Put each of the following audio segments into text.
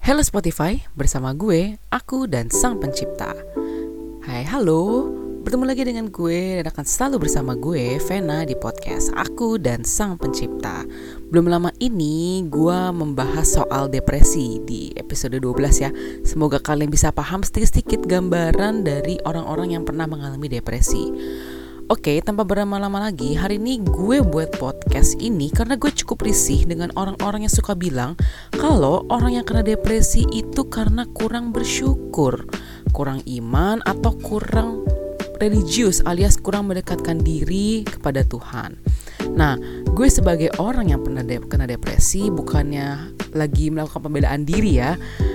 Hello Spotify, bersama gue, aku dan Sang Pencipta. Hai, halo, bertemu lagi dengan gue dan akan selalu bersama gue, Vena, di podcast Aku dan Sang Pencipta. Belum lama ini gue membahas soal depresi di episode 12 ya. Semoga kalian bisa paham sedikit-sedikit gambaran dari orang-orang yang pernah mengalami depresi. Oke, tanpa berlama-lama lagi, hari ini gue buat podcast ini karena gue cukup risih dengan orang-orang yang suka bilang kalau orang yang kena depresi itu karena kurang bersyukur, kurang iman, atau kurang religius alias kurang mendekatkan diri kepada Tuhan. Nah, gue sebagai orang yang pernah kena depresi, bukannya lagi melakukan pembelaan diri ya,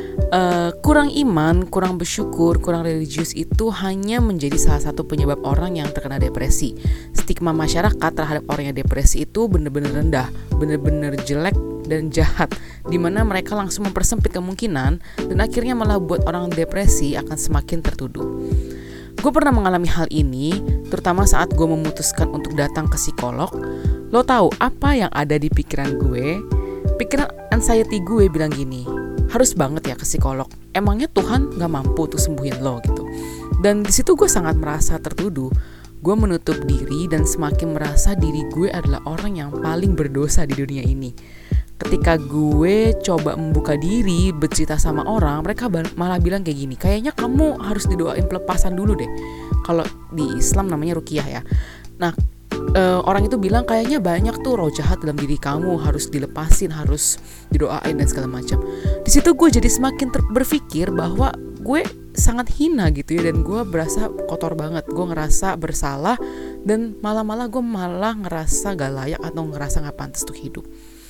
kurang iman, kurang bersyukur, kurang religius itu hanya menjadi salah satu penyebab orang yang terkena depresi. Stigma masyarakat terhadap orang yang depresi itu benar-benar rendah, benar-benar jelek dan jahat, dimana mereka langsung mempersempit kemungkinan dan akhirnya malah buat orang depresi akan semakin tertuduh. Gue pernah mengalami hal ini, terutama saat gue memutuskan untuk datang ke psikolog. Lo tahu apa yang ada di pikiran gue? Pikiran anxiety gue bilang gini, harus banget ya ke psikolog. Emangnya Tuhan gak mampu untuk sembuhin lo gitu. Dan di situ gue sangat merasa tertuduh. Gue menutup diri dan semakin merasa diri gue adalah orang yang paling berdosa di dunia ini. Ketika gue coba membuka diri, bercerita sama orang, mereka malah bilang kayak gini, kayaknya kamu harus didoain pelepasan dulu deh. Kalau di Islam namanya ruqyah ya. Nah, orang itu bilang kayaknya banyak tuh roh jahat dalam diri kamu, harus dilepasin, harus didoain dan segala macam. Di situ gue jadi semakin berpikir bahwa gue sangat hina gitu ya, dan gue berasa kotor banget, gue ngerasa bersalah dan malah gue malah ngerasa gak layak atau ngerasa gak pantas untuk hidup.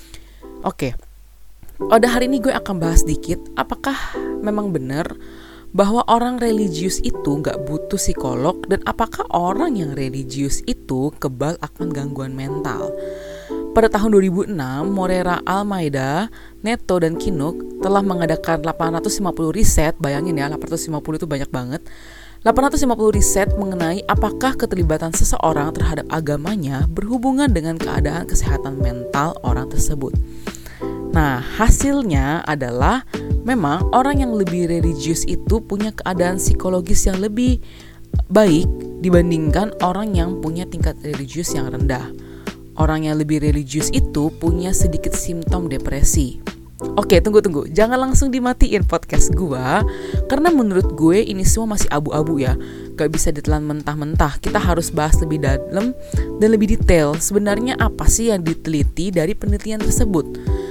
Oke, pada hari ini gue akan bahas sedikit apakah memang benar bahwa orang religius itu gak butuh psikolog, dan apakah orang yang religius itu kebal akan gangguan mental. Pada tahun 2006, Morera Almeida, Neto, dan Kinuk telah mengadakan 850 riset, bayangin ya 850 itu banyak banget, 850 riset mengenai apakah keterlibatan seseorang terhadap agamanya berhubungan dengan keadaan kesehatan mental orang tersebut. Nah, hasilnya adalah memang orang yang lebih religius itu punya keadaan psikologis yang lebih baik dibandingkan orang yang punya tingkat religius yang rendah. Orang yang lebih religius itu punya sedikit simptom depresi. Oke, tunggu. Jangan langsung dimatiin podcast gua, karena menurut gue ini semua masih abu-abu ya. Gak bisa ditelan mentah-mentah. Kita harus bahas lebih dalam dan lebih detail. Sebenarnya apa sih yang diteliti dari penelitian tersebut?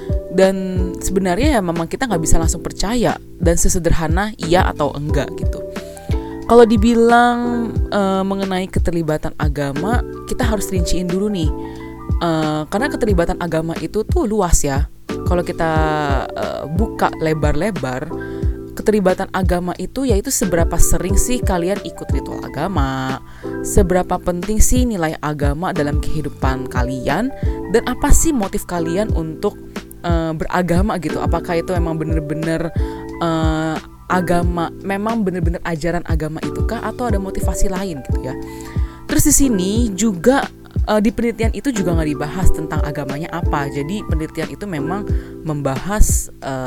Dan sebenarnya ya memang kita gak bisa langsung percaya dan sesederhana iya atau enggak gitu. Kalau dibilang mengenai keterlibatan agama, kita harus rinciin dulu nih. Karena keterlibatan agama itu tuh luas ya. Kalau kita buka lebar-lebar, keterlibatan agama itu yaitu seberapa sering sih kalian ikut ritual agama, seberapa penting sih nilai agama dalam kehidupan kalian, dan apa sih motif kalian untuk beragama gitu. Apakah itu memang benar-benar agama, memang benar-benar ajaran agama itukah, atau ada motivasi lain gitu ya. Terus di sini juga di penelitian itu juga nggak dibahas tentang agamanya apa. Jadi penelitian itu memang membahas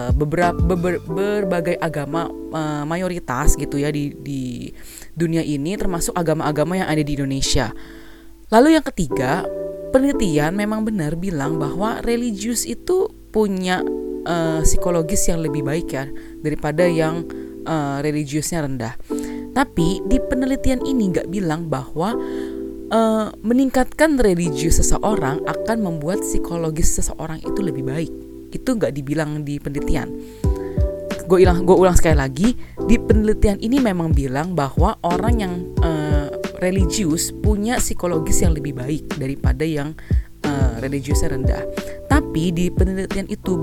berbagai agama mayoritas gitu ya di dunia ini, termasuk agama-agama yang ada di Indonesia. Lalu yang ketiga, penelitian memang benar bilang bahwa religius itu punya psikologis yang lebih baik ya daripada yang religiusnya rendah. Tapi di penelitian ini nggak bilang bahwa meningkatkan religius seseorang akan membuat psikologis seseorang itu lebih baik. Itu nggak dibilang di penelitian. Gue ulang sekali lagi, di penelitian ini memang bilang bahwa orang yang religius punya psikologis yang lebih baik daripada yang religiusnya rendah. Tapi di penelitian itu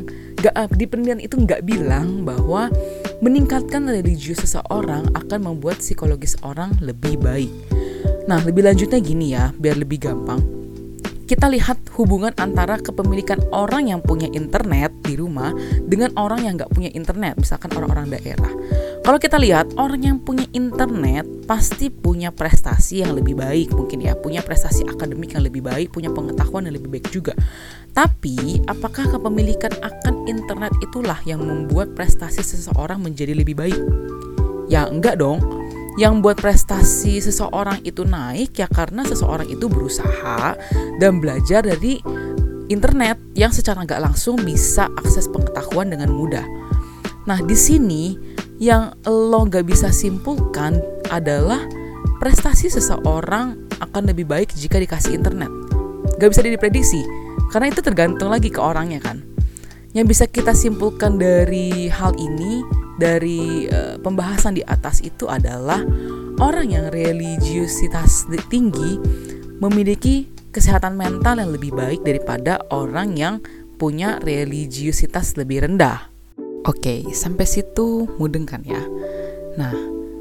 nggak bilang bahwa meningkatkan religius seseorang akan membuat psikologis orang lebih baik. Nah, lebih lanjutnya gini ya, biar lebih gampang. kita lihat hubungan antara kepemilikan orang yang punya internet di rumah dengan orang yang nggak punya internet, misalkan orang-orang daerah. Kalau kita lihat orang yang punya internet pasti punya prestasi yang lebih baik, mungkin ya, punya prestasi akademik yang lebih baik, punya pengetahuan yang lebih baik juga. Tapi apakah kepemilikan akan internet itulah yang membuat prestasi seseorang menjadi lebih baik? Ya enggak dong. Yang buat prestasi seseorang itu naik ya karena seseorang itu berusaha dan belajar dari internet yang secara nggak langsung bisa akses pengetahuan dengan mudah. Nah, di sini yang lo nggak bisa simpulkan adalah prestasi seseorang akan lebih baik jika dikasih internet. Nggak bisa diprediksi karena itu tergantung lagi ke orangnya kan. Yang bisa kita simpulkan dari hal ini, dari pembahasan di atas itu adalah orang yang religiusitas tinggi memiliki kesehatan mental yang lebih baik daripada orang yang punya religiusitas lebih rendah. Oke, sampai situ mudeng kan ya? Nah,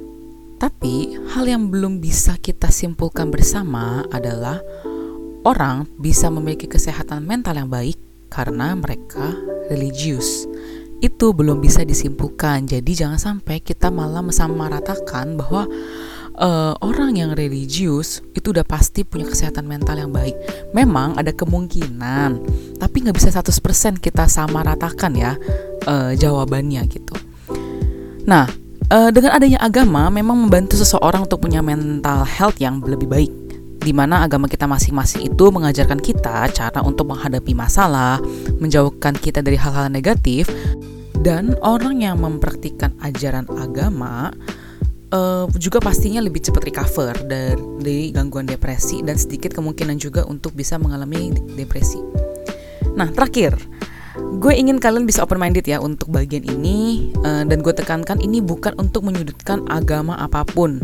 tapi hal yang belum bisa kita simpulkan bersama adalah orang bisa memiliki kesehatan mental yang baik karena mereka religius. Itu belum bisa disimpulkan. Jadi jangan sampai kita malah mensamaratakan bahwa orang yang religius itu udah pasti punya kesehatan mental yang baik. Memang ada kemungkinan, tapi gak bisa 100% kita samaratakan ya jawabannya gitu. Nah, dengan adanya agama memang membantu seseorang untuk punya mental health yang lebih baik, di mana agama kita masing-masing itu mengajarkan kita cara untuk menghadapi masalah, menjauhkan kita dari hal-hal negatif. Dan orang yang mempraktikkan ajaran agama juga pastinya lebih cepat recover dari gangguan depresi dan sedikit kemungkinan juga untuk bisa mengalami depresi. Nah, terakhir, gue ingin kalian bisa open minded ya untuk bagian ini, dan gue tekankan ini bukan untuk menyudutkan agama apapun,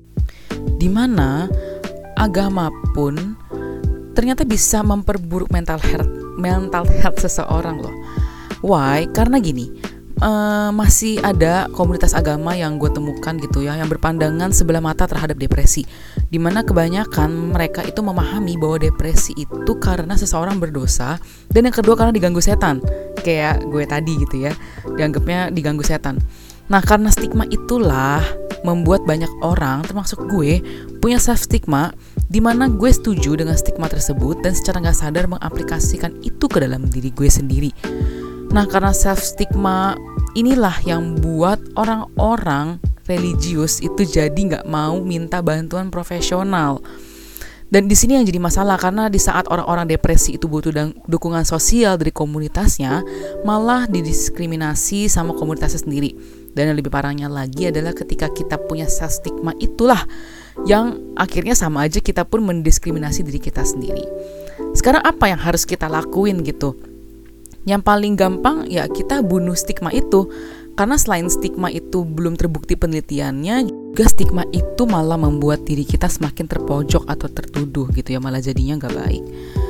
dimana agama pun ternyata bisa memperburuk mental health seseorang loh. Why? Karena gini, masih ada komunitas agama yang gue temukan gitu ya, yang berpandangan sebelah mata terhadap depresi, dimana kebanyakan mereka itu memahami bahwa depresi itu karena seseorang berdosa, dan yang kedua karena diganggu setan, kayak gue tadi gitu ya, dianggapnya diganggu setan. Nah, karena stigma itulah membuat banyak orang, termasuk gue, punya self stigma, dimana gue setuju dengan stigma tersebut dan secara gak sadar mengaplikasikan itu ke dalam diri gue sendiri. Nah, karena self stigma inilah yang buat orang-orang religius itu jadi nggak mau minta bantuan profesional. Dan di sini yang jadi masalah, karena di saat orang-orang depresi itu butuh dukungan sosial dari komunitasnya, malah didiskriminasi sama komunitasnya sendiri. Dan yang lebih parahnya lagi adalah ketika kita punya self stigma itulah yang akhirnya sama aja kita pun mendiskriminasi diri kita sendiri. Sekarang apa yang harus kita lakuin gitu? Yang paling gampang ya kita bunuh stigma itu. Karena selain stigma itu belum terbukti penelitiannya, juga stigma itu malah membuat diri kita semakin terpojok atau tertuduh gitu ya, malah jadinya gak baik.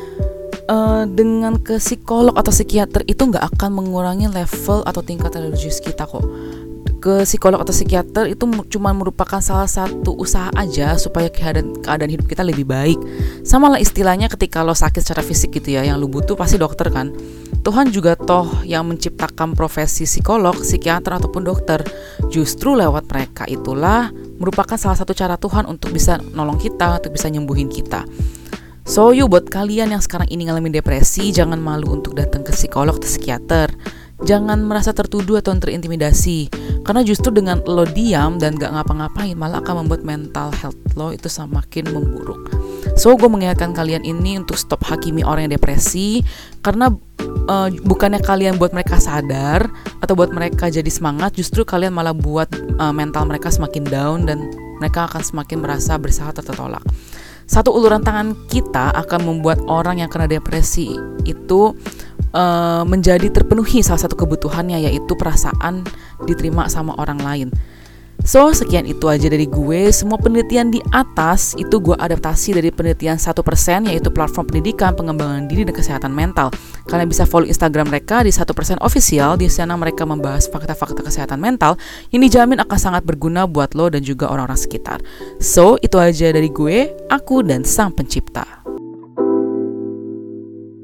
Dengan ke psikolog atau psikiater itu gak akan mengurangi level atau tingkat religius kita kok. Ke psikolog atau psikiater itu cuma merupakan salah satu usaha aja supaya keadaan hidup kita lebih baik. Sama lah istilahnya ketika lo sakit secara fisik gitu ya, yang lo butuh pasti dokter kan. Tuhan juga toh yang menciptakan profesi psikolog, psikiater ataupun dokter. Justru lewat mereka itulah merupakan salah satu cara Tuhan untuk bisa nolong kita, untuk bisa nyembuhin kita. So buat kalian yang sekarang ini ngalamin depresi, jangan malu untuk datang ke psikolog atau psikiater. Jangan merasa tertuduh atau terintimidasi, karena justru dengan lo diam dan gak ngapa-ngapain malah akan membuat mental health lo itu semakin memburuk. So gue mengingatkan kalian ini untuk stop hakimi orang yang depresi, karena bukannya kalian buat mereka sadar atau buat mereka jadi semangat, justru kalian malah buat mental mereka semakin down dan mereka akan semakin merasa bersalah atau tertolak. Satu uluran tangan kita akan membuat orang yang kena depresi itu menjadi terpenuhi salah satu kebutuhannya, yaitu perasaan diterima sama orang lain. So, sekian itu aja dari gue. Semua penelitian di atas itu gue adaptasi dari penelitian 1%, yaitu platform pendidikan, pengembangan diri, dan kesehatan mental. Kalian bisa follow Instagram mereka di 1% official. Di sana mereka membahas fakta-fakta kesehatan mental yang dijamin akan sangat berguna buat lo dan juga orang-orang sekitar. So, itu aja dari gue, aku dan Sang Pencipta.